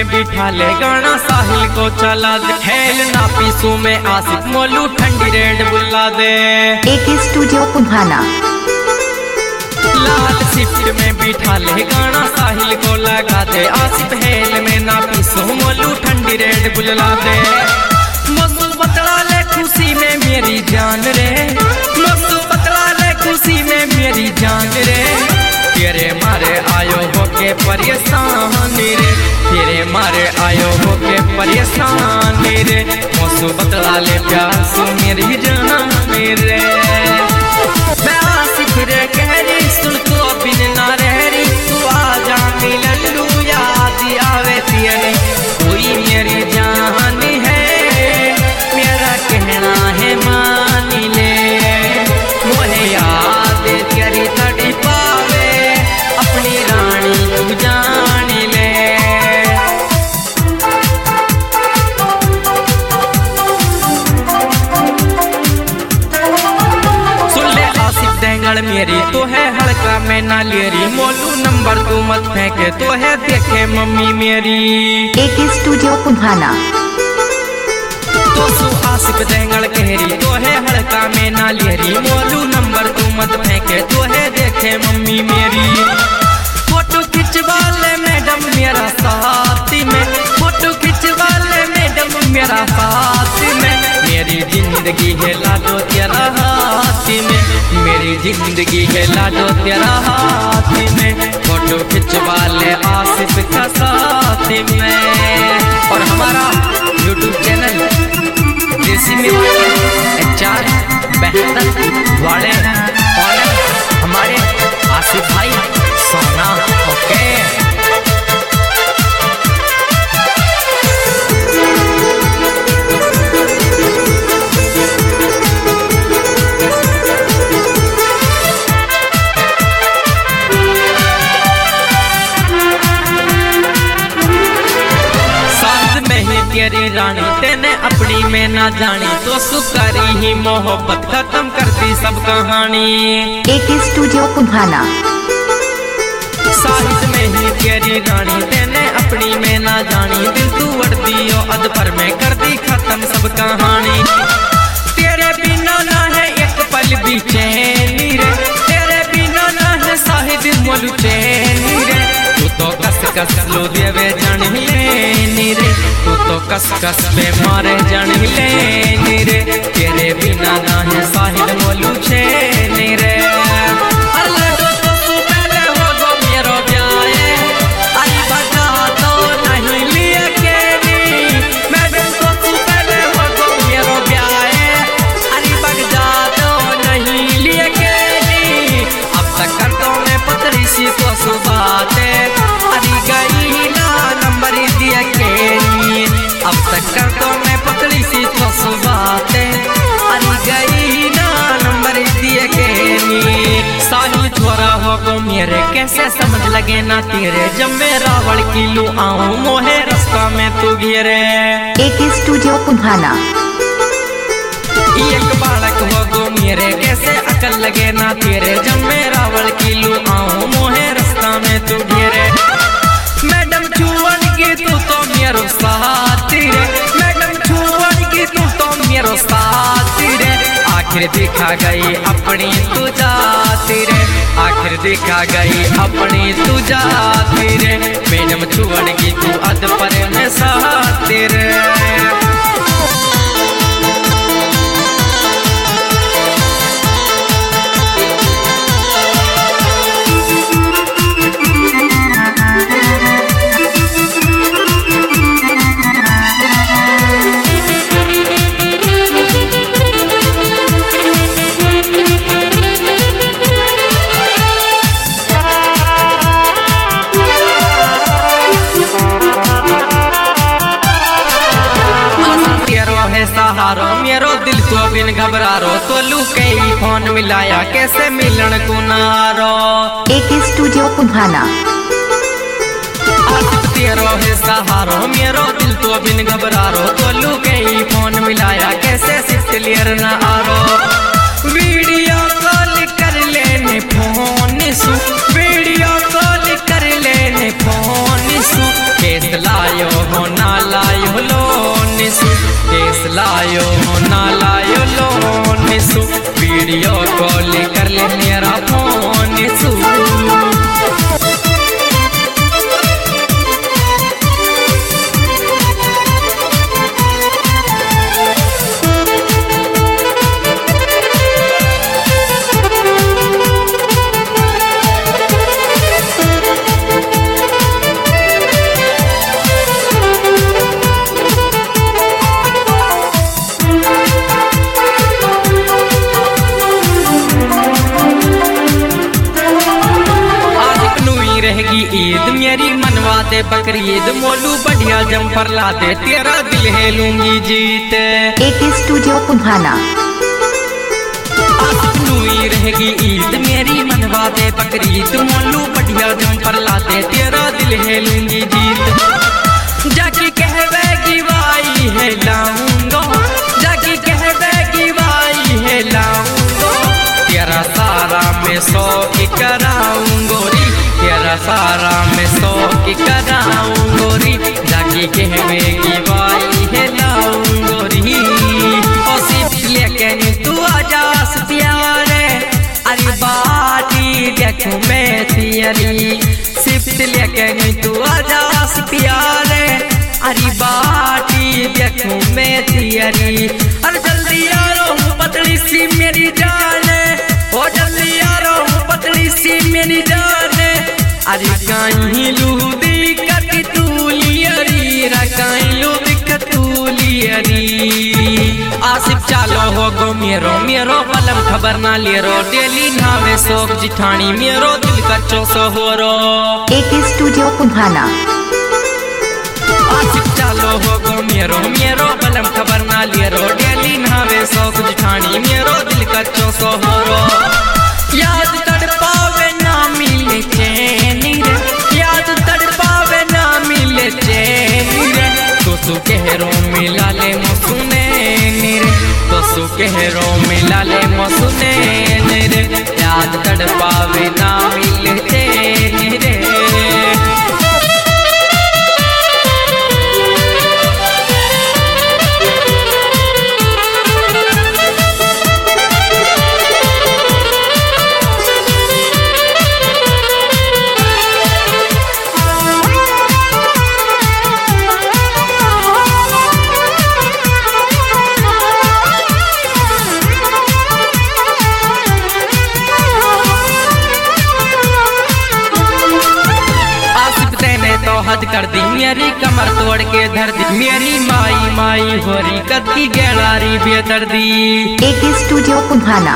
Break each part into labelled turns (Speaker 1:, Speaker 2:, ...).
Speaker 1: बिठा ले गाना साहिल को चला दे। हेल ना पीसू में आसिफ मोलू ठंडी रेड बुला दे।
Speaker 2: एक स्टूडियो पुधाना
Speaker 1: लाल शिफ्ट में बिठा ले गाना साहिल को लगा दे। आसिफ हेल में ना पीसू मोलू ठंडी रेड बुला दे। मौसू बतला ले खुशी में मेरी जान रे। मौसू बतला ले खुशी में मेरी जान रे। तेरे मारे आयो होके परेशान रे। तेरे मारे आयो होके परेशान रे। मौसू बतला ले प्यार सु मेरी जान रे। मैं आसिफ रे कह रही सुन तो बिन ना रह रही। तू आ जा मिलन लू याद आवे तेरी। कोई मेरी जान है मेरा कहना है मान ले। मोहे याद तेरी तड़ी पावे अपनी रानी तू जान ले। सुन ले आसिफ देंगड़ मेरी तो है हल्का में ना लेरी। मोलू नंबर तू मत फेंके तो है देखे मम्मी मेरी।
Speaker 2: एक स्टूडियो पुधाना
Speaker 1: तो सु आसिफ देंगड़ कहरी तो है हल्का में ना लेरी। मोलू नंबर तू मत फेंके तो है देखे मम्मी मेरी। फोटो खिंचवा ले मैडम मेरा साथी में। फोटो खिंचवा ले मैडम मेरा साथी में। मेरी जिंदगी है लाडो तेरा हाथी में। मेरी जिंदगी है लाडो तेरा हाथी में। फोटो खिंचवा ले आसिफ का साथी में। और हमारा यूट्यूब चैनल देसी में HR 72 वाले और हमारे आसिफ भाई सोना ओके। तेरी रानी तेने अपनी में ना जानी तो सुकारी ही मोहब्बत खत्म कर दी सब कहानी।
Speaker 2: एक स्टूडियो पुधाना
Speaker 1: साहित्य में ही तेरी रानी तेने अपनी में ना जानी। दिल तू अड़ दियो अध पर में कर दी खत्म सब कहानी। तेरे बिना ना है एक पल भी चैनी रे। तेरे बिना ना है साहित्य मोलू चैनी रे। तू तो कस कस लो देवे जान लेनी रे। तू तो कस कस में मारे जान लेनी रे। तेरे बिना ना है साहिल मोलू छेनी रे। अब तक कर तो मैं पतली सी तो सुबाते अरे गई ना नंबर दिए के। साहिल छोरा हो गो मेरे कैसे समझ लगे ना तेरे। जब मैं रावण की लू आऊं मोहे रास्ता में तू घेरे।
Speaker 2: एक स्टूडियो पुधाना
Speaker 1: एक बालक हो गो मेरे कैसे अकल लगे ना तेरे। जब मैं रावण की लू आऊं मोहे रास्ता में तू घेरे। मैडम छुअन की तू तो मेरो साथी रे। मैडम छुअन की तू तो मेरो साथी रे। आखिर दिखा गई अपनी तू जाती रे। आखिर दिखा गई अपनी तू जाती रे। मैडम छुअन की तू अध पर में साथी रे। सहारो मेरो दिल तो बिन घबरारो। तो लू कई फोन मिलाया कैसे मिलन को नारो।
Speaker 2: एक स्टूडियो पुधाना
Speaker 1: तेरो है सहारो मेरो दिल तो बिन घबरारो। तो लू कई फोन मिलाया कैसे सिर्फ क्लियर ना आरो। वीडियो कॉल कर लेने फोन सु। वीडियो कॉल कर लेने फोन सु। केस लायो रहेगी ईद मेरी मनवा दे बकरीद, मोलू बढ़िया जम्पर ला दे तेरा दिल है लूंगी जीत।
Speaker 2: AK studio Punhana.
Speaker 1: नूई रहेगी ईद मेरी मनवा दे बकरीद, मोलू बढ़िया जम्पर ला दे तेरा दिल है लूंगी जीत। जाके कहवेगी वाई है लाऊंगा, जाके कहवेगी वाई है लाऊंगा, तेरा सारा मैं शौक कराऊंगोरी, तेरा सारा मैं शौक कराऊंगोरी, जाके कहवेगी वाई है लाऊंगोरी। और सिर्फ लेके तू आजास प्यारे, अरे बाटी देखूं मैं तेरी, सिर्फ लेके तू आजास प्यारे, अरे बाटी देखूं मैं तेरी। अरे जल्दी आ रहा पतली सी मेरी जान, ओ जल्दी आ रहा पतली सी मेरी जान, अरे कहीं लूदी कटी तूलियरी, कहीं लूदी कतूलियरी। आसिफ चालो हो गो मेरो बलम खबर ना ले रो, डेली नावे सोक जिठानी मेरो दिल का चौसो हो रो।
Speaker 2: AK studio Punhana.
Speaker 1: आसिफ चालो हो गो मेरो बलम खबर ना ले रो, डेली नावे सोक जिठानी मेरो दिल का चौसो हो रो। याद तड़पावे ना मिले चैन रे, याद तड़पावे ना मिले चैन रे, तो सुकेरो मिला ले मसुने रे, तो सुकेरो मिला ले मसुने रे, याद तड़पावे ना मिले चैन रे। हद कर दी मेरी कमर तोड़ के धर दी, मेरी माई माई होरी कद की गैलारी बेदर्दी।
Speaker 2: AK studio Punhana.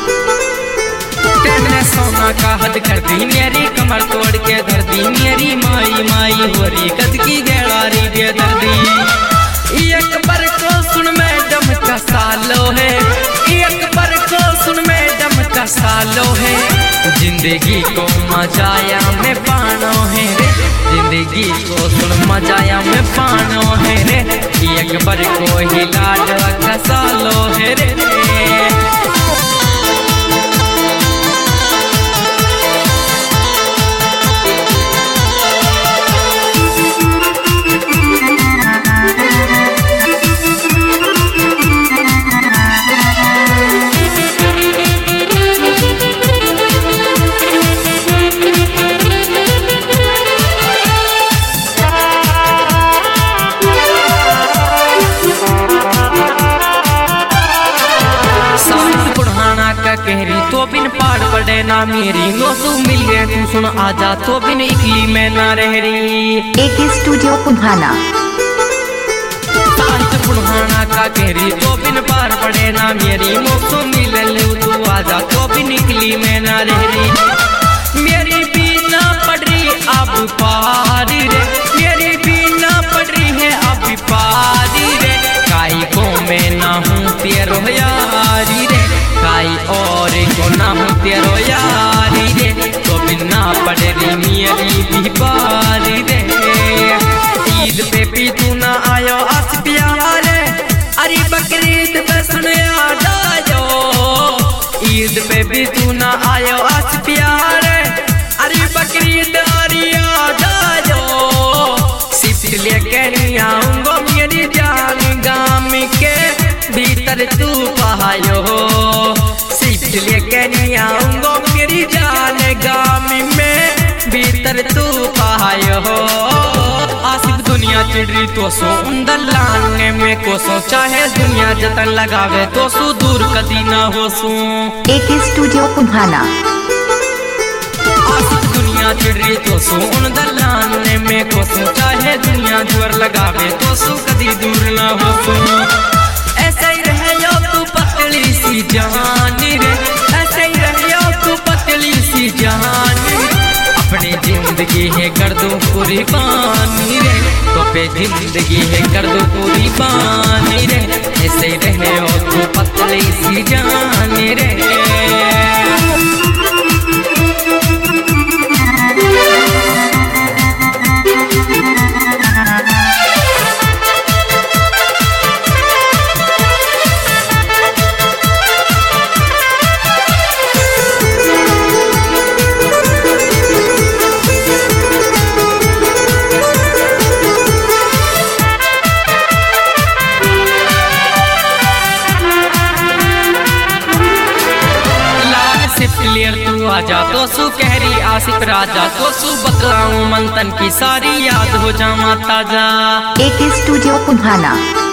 Speaker 1: तेरे सोना का हद कर दी मेरी कमर तोड़ के धर दी, मेरी माई माई होरी कद की गैलारी बेदर्दी। एक बार को सुन मैडम का सालो है, एक बार को सुन मैडम का सालो है, जिंदगी को मजाया में पानो है रे, जिंदगी को सुन मजाया में पानो है रे, एक बार को हिला का सालो है रे। कहरी तो बिन पाड़ पड़े ना मेरी, नो तू मिल गए तू सुन आजा तो बिन इकली में ना रह रही।
Speaker 2: AK studio Punhana.
Speaker 1: पुन्हाना का कहरी तो बिन पाड़ पड़े ना मेरी, नो तू मिल ले तू आजा तो बिन इकली में ना रह रही। मेरी बीना पड़ रही अब पारी रे, मेरी बीना पड़ रही है अब पारी रे, काई को मैं ना हूँ तेरो यारी रे, काई और को ना हूँ तेरो यारी रे, तो बिना पड़े रे मेरी भी बारी रे। ईद पे भी तू ना आयो आस प्यारे, अरे बकरीद पे सुन याद आयो, ईद पे भी तू ना आयो आस प्यारे, अरे बकरीद अरे याद आयो, सिर्फ लेके नहीं आऊंगा मेरी जान, गाम के भीतर तू पायो, सिर्फ लेके नहीं आऊंगा मेरी जान, गाम में भीतर तू पायो। आसिफ दुनिया चिड़ी तो सो अंदर लाने में को सो, चाहे दुनिया जतन लगावे तो सू दूर कदी ना हो सू।
Speaker 2: AK studio Punhana.
Speaker 1: आसिफ दुनिया चिड़ी तो सो अंदर लाने में को सो, चाहे दुनिया जोर लगावे तो सू कदी दूर ना हो सू। ऐसे ही रहे तू पतली सी जान रे, ऐसे ही रहे तू पतली सी जान, अपने जिंदगी है कर दो पूरी पानी रे, तो पे जिंदगी है कर दो पूरी पानी रे, ऐसे रहे हो तो पतली सी जानी रे। क्लियर तू आजा तो सु कहरी आसिफ राजा, तो सु बतलाऊं मंथन की सारी याद हो जामा ताजा।
Speaker 2: एक स्टूडियो पुन्हाना।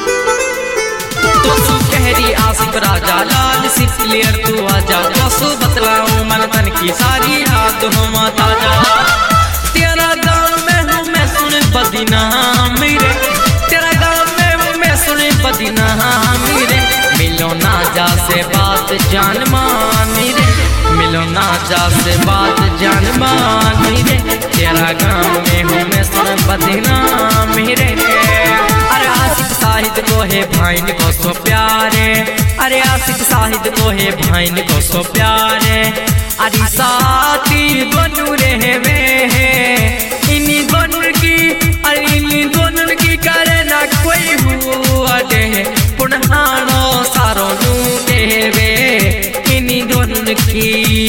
Speaker 1: तो सु कहरी आसिफ राजा लाल सिर्फ क्लियर तू आजा, तो सु बतलाऊं मंथन की सारी याद हो मा ताजा। तेरा गाँव में हूँ मैं सुन बदीना मेरे, तेरा गाँव में हूँ मैं सुन बदीना मेरे, मिलो ना जा से बात जान मानी रे, मिलो ना जा से बात जान मानी रे, तेरा गाँव में हूँ मैं सुन बदीना मेरे। अरे आशिक साहिद को है भाई को सो प्यारे, अरे आशिक साहिद को है भाई को सो प्यारे, अरे साथी बनू रहे वे इन्हीं दोनों की, अरे इन्हीं दोनों की करे ना कोई हुआ दे पुनहानो सारो नू देवे इन्हीं दोनों की।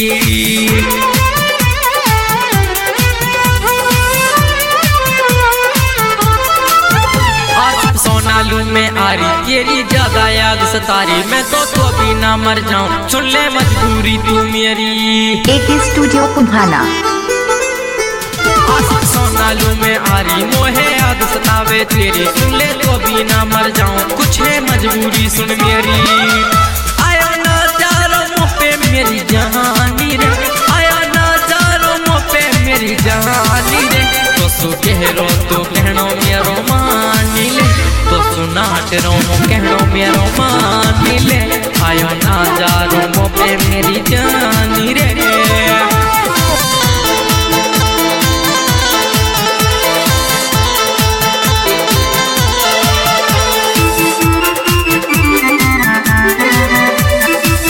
Speaker 1: आज सोनालू में आ रही तेरी ज्यादा याद सतारी, मैं तो भी ना मर जाऊं सुन ले मजबूरी तू मेरी।
Speaker 2: एक स्टूडियो पुन्हाना।
Speaker 1: सोनालू में आ रही मोहे याद सतावे तेरी, सुन ले तो भी ना मर जाऊं कुछ है मजबूरी सुन मेरी। आया ना चारों मुँह पे मेरी जहानी रे, आया ना चारों मुँह पे मेरी जहानी रे, तो सु कहरो तो कहनो मेरो मानी ले, तो सुना रो कहनो मेरो मानी ले, आयो ना चारों मुँह पे मेरी जानी रे।